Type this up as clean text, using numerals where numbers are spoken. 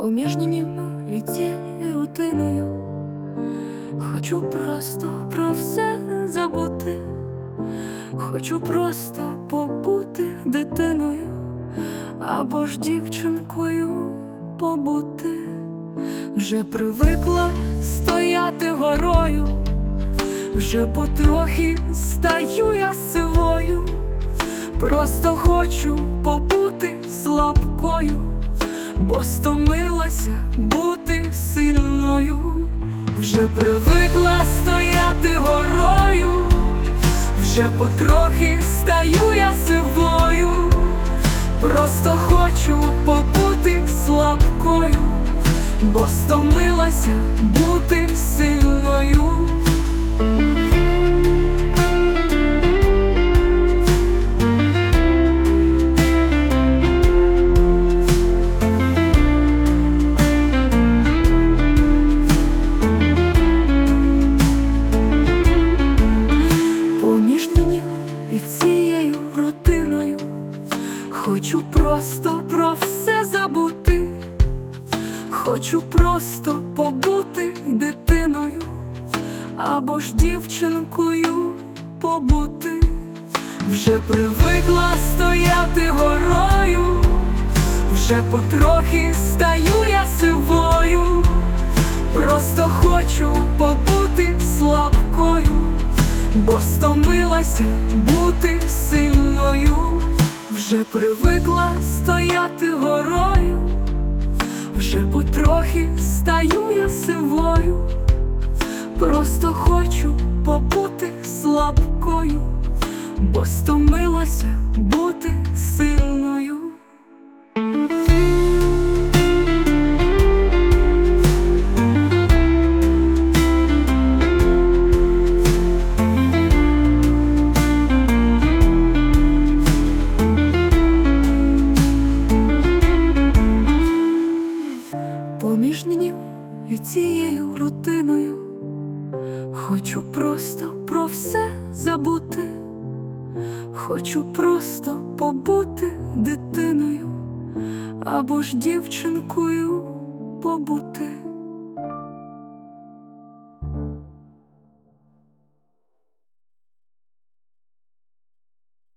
Поміж ними і цією рутиною хочу просто про все забути, хочу просто побути дитиною або ж дівчинкою побути. Вже привикла стояти горою, вже потрохи стаю я сивою, просто хочу побути слабкою, бо стомилася бути сильною. Вже привикла стояти горою, вже потрохи стаю я сивою, просто хочу побути слабкою, бо стомилася бути сильною. Поміж мені і цією рутиною хочу просто про все забути, хочу просто побути дитиною або ж дівчинкою побути. Вже привикла стояти горою, вже потрохи стаю я сивою, просто хочу побути слабкою, бо стомилася бути сильною. Вже привикла стояти горою, вже потрохи стаю я сивою, просто хочу побути слабкою, бо стомилася бути сильною. Поміж ним і цією рутиною хочу просто про все забути, хочу просто побути дитиною або ж дівчинкою побути.